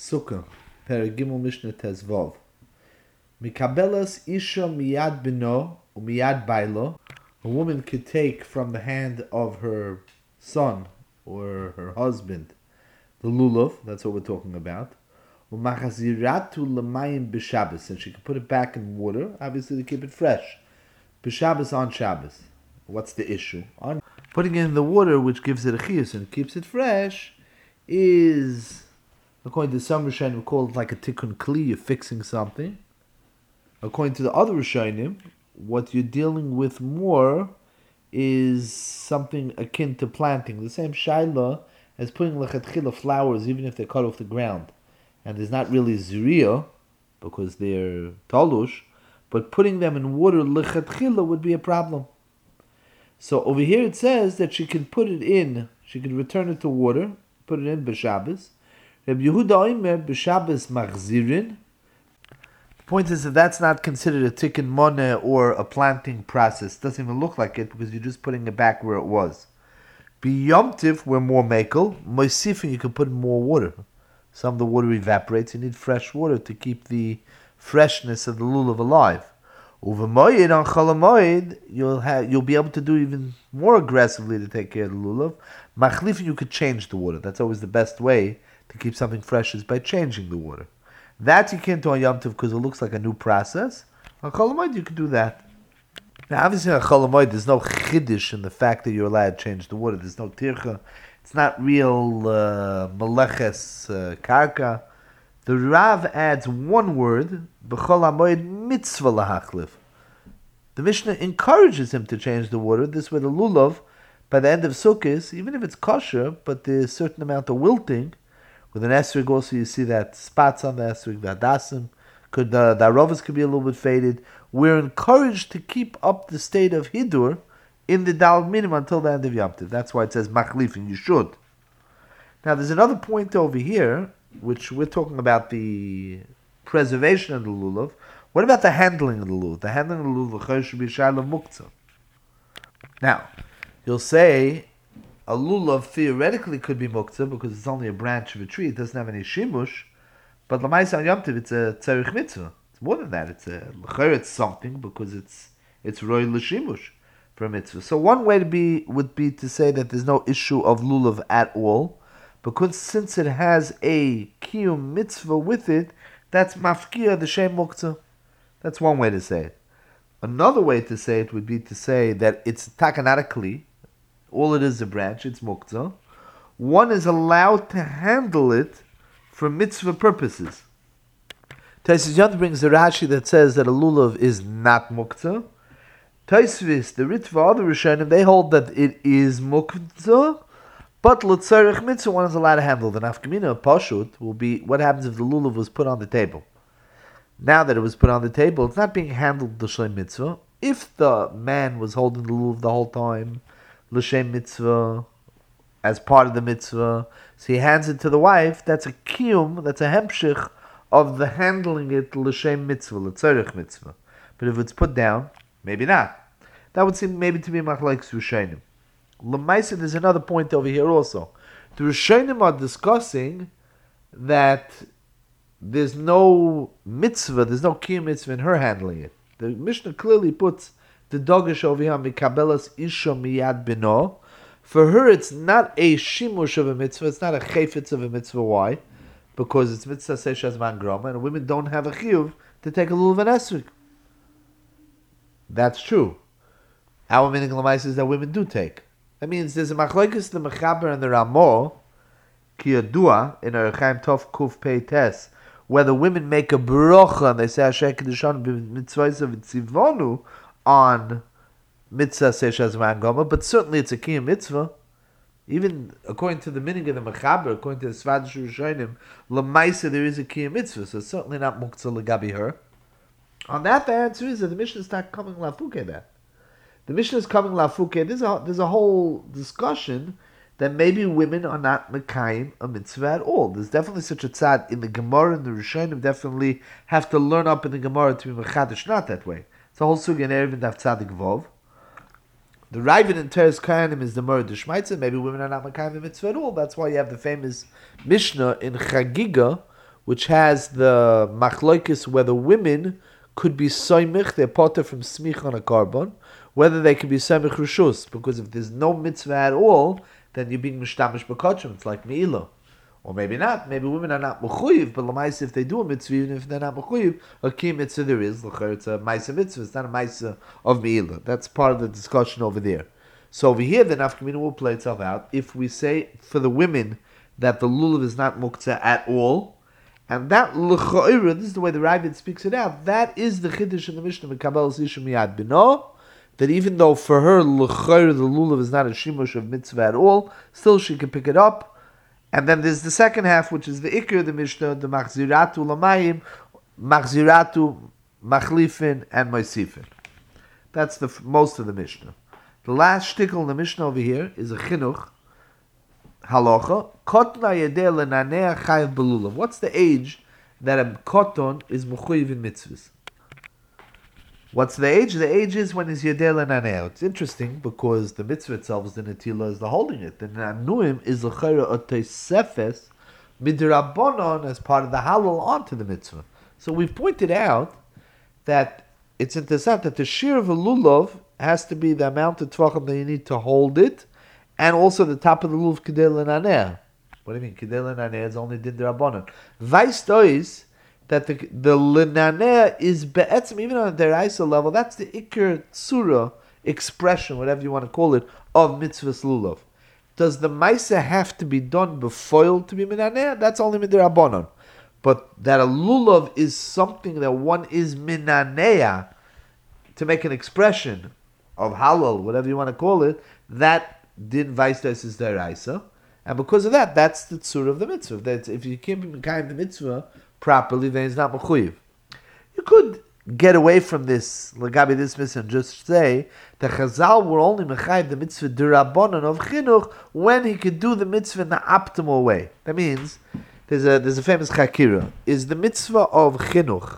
Sukkah, Perigimel Mishnah Tezvov. Mikabelas Isha Miyad Bino Umiyad Bailo. A woman could take from the hand of her son or her husband the lulav, that's what we're talking about. Umachaziratu Lamayim B'Shabbos, and she could put it back in water, obviously to keep it fresh. B'Shabbos on Shabbos. What's the issue? On putting it in the water, which gives it a chiyus and keeps it fresh, is, according to some Rishonim, called like a tikkun kli, you're fixing something. According to the other Rishonim, what you're dealing with more is something akin to planting. The same shaila as putting lechatchila flowers, even if they're cut off the ground. And there's not really zriya, because they're talush, but putting them in water lechatchila would be a problem. So over here it says that she can put it in, she can return it to water, put it in b'Shabbos. Reb Yehuda Omer b'Shabbos machzirin. The point is that that's not considered a tikkun moneh or a planting process. It doesn't even look like it because you're just putting it back where it was. B'Yom Tiv, we're more mekel. Moisifin, you can put in more water. Some of the water evaporates. You need fresh water to keep the freshness of the lulav alive. Uvemoyed on cholamoyed, you'll be able to do even more aggressively to take care of the lulav. Machlifin, you could change the water. That's always the best way to keep something fresh, is by changing the water. That you can't do on Yom Tov because it looks like a new process. On cholamoyed, you can do that. Now, obviously, on cholamoyed, there's no chiddush in the fact that you're allowed to change the water. There's no tircha. It's not real meleches karka. The Rav adds one word, b'chol hamoed mitzvah lahachlif. The Mishnah encourages him to change the water. This way the lulav, by the end of Sukkot, even if it's kosher, but there's a certain amount of wilting, with an esrog also you see that spots on the esrog, the hadasim, the arovas could be a little bit faded. We're encouraged to keep up the state of hidur in the dal minim until the end of Yom Tov. That's why it says machlif, and you should. Now there's another point over here, which we're talking about the preservation of the lulav. What about the handling of the lulav? The handling of the lulav should be shayla muktzah. Now, you'll say a lulav theoretically could be muktzah because it's only a branch of a tree. It doesn't have any shimush. But l'maisa on Yom Tov, it's a tzarich mitzvah. It's more than that. It's something because it's roy l'shimush for a mitzvah. So one way would be to say that there's no issue of lulav at all, because since it has a kiyum mitzvah with it, that's mafkia the shem muktzah. That's one way to say it. Another way to say it would be to say that it's takanatically, all it is a branch, it's muktzah. One is allowed to handle it for mitzvah purposes. Tosfos Yontif brings a Rashi that says that a lulav is not muktzah. Tosfos, the Ritva, other Rishonim, they hold that it is muktzah, but l'tzarech mitzvah one is allowed to handle. The nafkamina pashut will be what happens if the lulav was put on the table. Now that it was put on the table, it's not being handled l'shem mitzvah. If the man was holding the lulav the whole time, l'shem mitzvah, as part of the mitzvah, so he hands it to the wife, that's a kiyum, that's a hemshich of the handling it l'shem mitzvah, l'tzarech mitzvah. But if it's put down, maybe not. That would seem maybe to be machlokes Rishonim. L'maisa, there's another point over here also. The Rishonim are discussing that there's no mitzvah, there's no kiyum mitzvah in her handling it. The Mishnah clearly puts the dogish over here, mikabelas isha miyad bino. For her, it's not a shimush of a mitzvah, it's not a chayfetz of a mitzvah. Why? Because it's mitzvah seishas man groma, and women don't have a chiyuv to take a lulav and esrog. That's true. Our meaning l'mais is that women do take. That means there's a machlokes the mechaber and the Ramo, ki yadua, in a Chaim Tov Kuf Pei Tes, whether women make a bracha and they say Asher Kedushan b'mitzvayis v'tzivonu on mitzvah seishas man goma, but certainly it's a kiyum mitzvah. Even according to the meaning of the mechaber, according to the Svadish Rishonim, l'maisa there is a kiyum mitzvah, so it's certainly not muktzah l'gabi her. On that, the answer is that the Mishnah is not coming lafuke that. The Mishnah is coming lafuke. There's a whole discussion that maybe women are not mekayim a mitzvah at all. There's definitely such a tzad in the Gemara, and the Rishonim definitely have to learn up in the Gemara to be mechadish, not that way. It's a whole sugi in Erevin Daf Tzadik Vov. The Ravid in Teres Kayanim is the Murad Shmaitza. Maybe women are not mekayim a mitzvah at all. That's why you have the famous Mishnah in Chagiga, which has the machloikis whether women could be soymich, they're potter from smich on a carbon, whether they could be soymich rishus, because if there's no mitzvah at all, then you're being mishtamish b'kodshim. It's like me'ilah. Or maybe not. Maybe women are not mechuyev, but l'maisa if they do a mitzvah, even if they're not mechuyev, a key mitzvah there is. It's a maisa mitzvah. It's not a maisa of me'ilah. That's part of the discussion over there. So over here, the nafkamina will play itself out. If we say for the women that the lulav is not muktzah at all, and that l'cha'ira, this is the way the Ravid speaks it out. That is the chiddush in the Mishnah of Kabbalas Isha Miyad Bino. That even though for her l'cha'ira the lulav is not a shimush of mitzvah at all, still she can pick it up. And then there's the second half, which is the ikr of the Mishnah, the machziratu lamayim, machziratu machlifin, and moisifin. That's the most of the Mishnah. The last shtickle in the Mishnah over here is a chinuch halacha. Kotna yedeh lenanea chayav belulav. What's the age that a koton is mechuyev in mitzvahs? What's the age? The age is when he's yedeh lenanea. It's interesting because the mitzvah itself is the netila, is the holding it. The nanuim is the chayra otesefes midrabanon as part of the halal onto the mitzvah. So we've pointed out that it's interesting that the shear of a lulav has to be the amount of tvachim that you need to hold it, and also the top of the lulav kedei lenanea. What do you mean? Kedei lenanea is only din drabanon. Vice is that the lenanea is be'etzim, even on a deraisa level, that's the ikr tsura, expression, whatever you want to call it, of mitzvahs lulav. Does the maisa have to be done befoiled to be minanea? That's only midrabanon. But that a lulav is something that one is minanea, to make an expression of halal, whatever you want to call it, that din vaistais is deraisa. And because of that, that's the tsura of the mitzvah. That if you can't be mekayim the mitzvah properly, then it's not mechuyev. You could get away from this, lagabi this mitzvah, and just say that Chazal were only mechayiv the mitzvah derabanan of chinuch when he could do the mitzvah in the optimal way. That means there's a famous chakira. Is the mitzvah of chinuch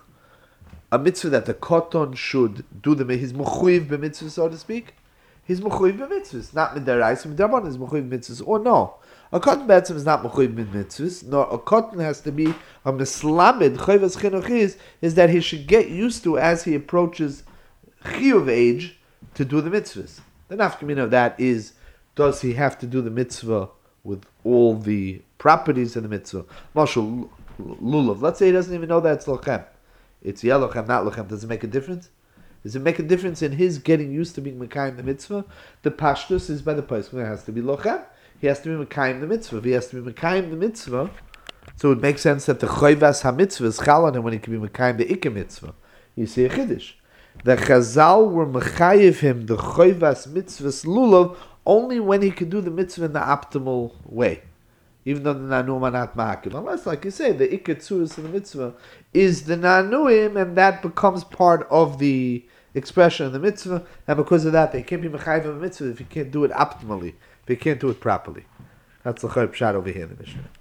a mitzvah that the koton should do he's mechuyev b'mitzvah, so to speak? He's mechuyev b'mitzvahs, not midaraisa, midarabanan is mechuyev b'mitzvahs, or no. A cotton betzim is not mechuyev mitzvahs, nor a cotton has to be a mislamid. Chayvas chinuch is that he should get used to as he approaches chiyuv age to do the mitzvahs. The nafkamina of that is, does he have to do the mitzvah with all the properties of the mitzvah? Mashal lulav. Let's say he doesn't even know that it's lochem. It's yelochem, not lochem. Does it make a difference? Does it make a difference in his getting used to being mekayim the mitzvah? The pashtus is by the person. It has to be lochem. He has to be mekayim the mitzvah. If he has to be mekayim the mitzvah, so it makes sense that the choyvas ha-mitzvah is chal on him when he can be mekayim the ikka mitzvah. You see a chiddush. The Chazal were mechayiv him the choyvas mitzvahs lulav only when he could do the mitzvah in the optimal way. Even though the nanuim are not ma'akiv. Unless, like you say, the ikka tzuris of the mitzvah is the nanuim, and that becomes part of the expression of the mitzvah, and because of that, they can't be mechayiv of a mitzvah if you can't do it optimally. They can't do it properly. That's the chayv pshat over here in the Mishnah.